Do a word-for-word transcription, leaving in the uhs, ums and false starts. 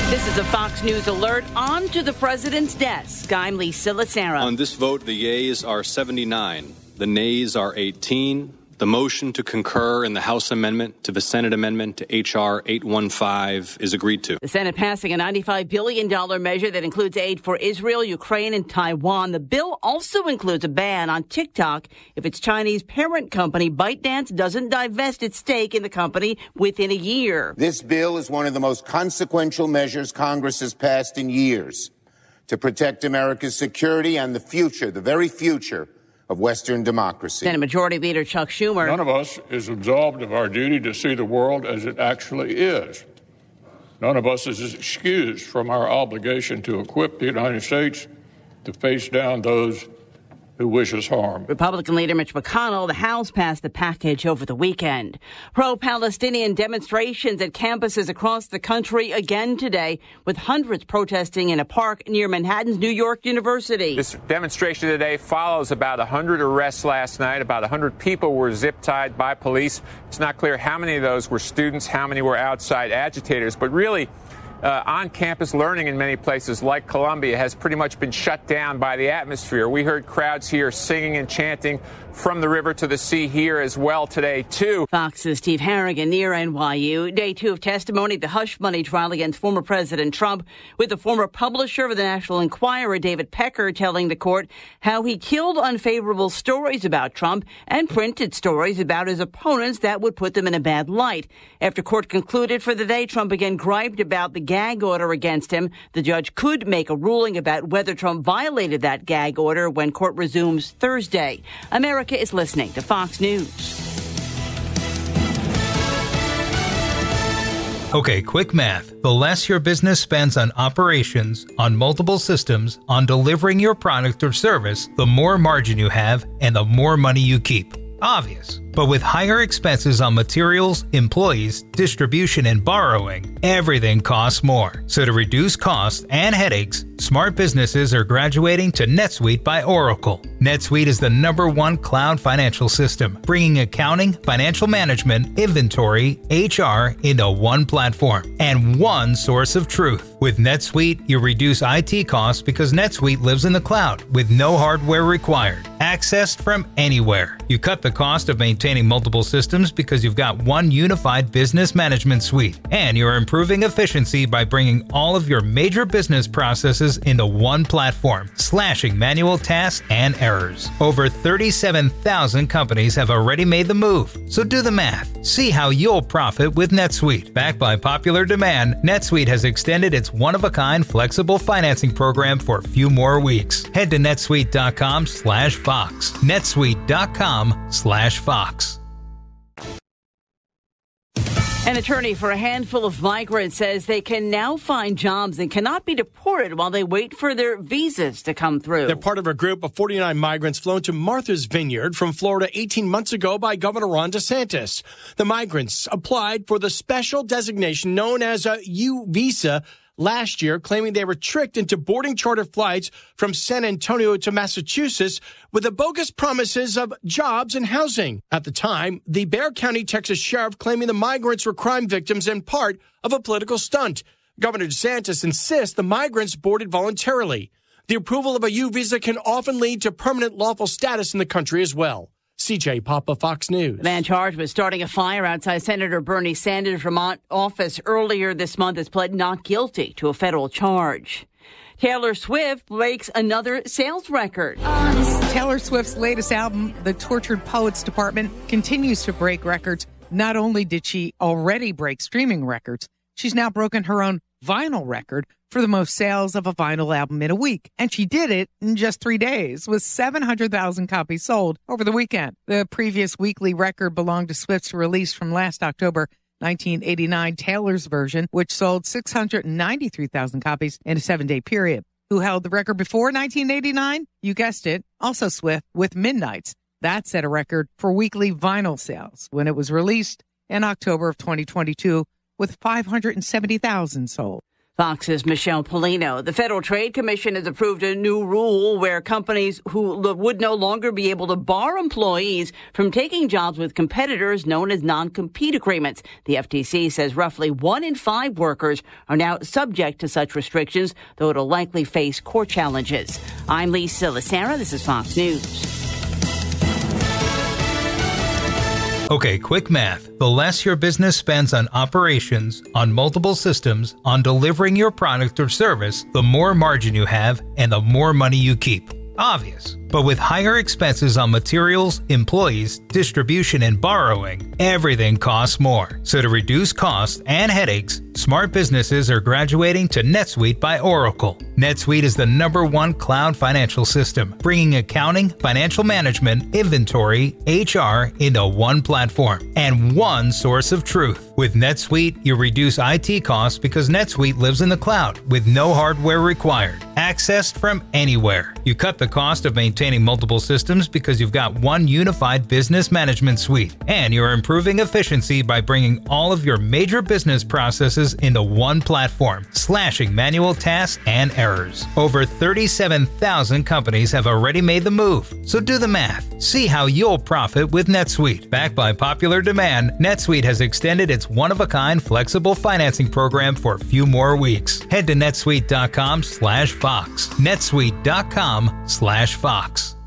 This is a Fox News alert. On to the president's desk. I'm Lisa Lacera. On this vote, the yeas are seventy-nine. The nays are eighteen. The motion to concur in the House amendment to the Senate amendment to H R eight fifteen is agreed to. The Senate passing a ninety-five billion dollars measure that includes aid for Israel, Ukraine, and Taiwan. The bill also includes a ban on TikTok if its Chinese parent company, ByteDance, doesn't divest its stake in the company within a year. This bill is one of the most consequential measures Congress has passed in years to protect America's security and the future, the very future, of Western democracy. Senate Majority Leader Chuck Schumer. None of us is absolved of our duty to see the world as it actually is. None of us is excused from our obligation to equip the United States to face down those who wish us harm. Republican leader Mitch McConnell, the House passed the package over the weekend. Pro-Palestinian demonstrations at campuses across the country again today, with hundreds protesting in a park near Manhattan's New York University. This demonstration today follows about one hundred arrests last night. About one hundred people were zip-tied by police. It's not clear how many of those were students, how many were outside agitators, but really, Uh, on-campus learning in many places like Columbia has pretty much been shut down by the atmosphere. We heard crowds here singing and chanting from the river to the sea here as well today, too. Fox's Steve Harrigan near N Y U. Day two of testimony at the hush money trial against former President Trump, with the former publisher of the National Enquirer, David Pecker, telling the court how he killed unfavorable stories about Trump and printed stories about his opponents that would put them in a bad light. After court concluded for the day, Trump again griped about the gag order against him. The judge could make a ruling about whether Trump violated that gag order when court resumes Thursday. America is listening to Fox News. Okay, quick math. The less your business spends on operations, on multiple systems, on delivering your product or service, the more margin you have and the more money you keep. Obvious. But with higher expenses on materials, employees, distribution, and borrowing, everything costs more. So to reduce costs and headaches, smart businesses are graduating to NetSuite by Oracle. NetSuite is the number one cloud financial system, bringing accounting, financial management, inventory, H R into one platform and one source of truth. With NetSuite, you reduce I T costs because NetSuite lives in the cloud with no hardware required, accessed from anywhere. You cut the cost of maintaining multiple systems because you've got one unified business management suite, and you're improving efficiency by bringing all of your major business processes into one platform, slashing manual tasks and errors. Over thirty-seven thousand companies have already made the move, so do the math. See how you'll profit with NetSuite. Backed by popular demand, NetSuite has extended its one-of-a-kind flexible financing program for a few more weeks. Head to netsuite.com slash Fox. netsuite.com slash Fox. An attorney for a handful of migrants says they can now find jobs and cannot be deported while they wait for their visas to come through. They're part of a group of forty-nine migrants flown to Martha's Vineyard from Florida eighteen months ago by Governor Ron DeSantis. The migrants applied for the special designation known as a U visa last year, claiming they were tricked into boarding charter flights from San Antonio to Massachusetts with the bogus promises of jobs and housing. At the time, the Bexar County, Texas sheriff claiming the migrants were crime victims and part of a political stunt. Governor DeSantis insists the migrants boarded voluntarily. The approval of a U visa can often lead to permanent lawful status in the country as well. C J Papa, Fox News. The man charged with starting a fire outside Senator Bernie Sanders' Vermont office earlier this month has pled not guilty to a federal charge. Taylor Swift breaks another sales record. Taylor Swift's latest album, The Tortured Poets Department, continues to break records. Not only did she already break streaming records, she's now broken her own vinyl record for the most sales of a vinyl album in a week. And she did it in just three days with seven hundred thousand copies sold over the weekend. The previous weekly record belonged to Swift's release from last October, nineteen eighty-nine, Taylor's version, which sold six hundred ninety-three thousand copies in a seven-day period. Who held the record before nineteen eighty-nine? You guessed it, also Swift with Midnights. That set a record for weekly vinyl sales when it was released in October of twenty twenty-two with five hundred seventy thousand sold. Fox's Michelle Polino. The Federal Trade Commission has approved a new rule where companies who would no longer be able to bar employees from taking jobs with competitors known as non-compete agreements. The F T C says roughly one in five workers are now subject to such restrictions, though it'll likely face court challenges. I'm Lisa Lacera. This is Fox News. Okay, quick math. The less your business spends on operations, on multiple systems, on delivering your product or service, the more margin you have and the more money you keep. Obvious. But with higher expenses on materials, employees, distribution, and borrowing, everything costs more. So to reduce costs and headaches, smart businesses are graduating to NetSuite by Oracle. NetSuite is the number one cloud financial system, bringing accounting, financial management, inventory, H R into one platform and one source of truth. With NetSuite, you reduce I T costs because NetSuite lives in the cloud with no hardware required, accessed from anywhere. You cut the cost of maintaining multiple systems because you've got one unified business management suite, and you're improving efficiency by bringing all of your major business processes into one platform, slashing manual tasks and errors. Over thirty-seven thousand companies have already made the move, so do the math. See how you'll profit with NetSuite. Backed by popular demand, NetSuite has extended its one-of-a-kind flexible financing program for a few more weeks. Head to netsuite dot com slash Fox. netsuite dot com slash Fox.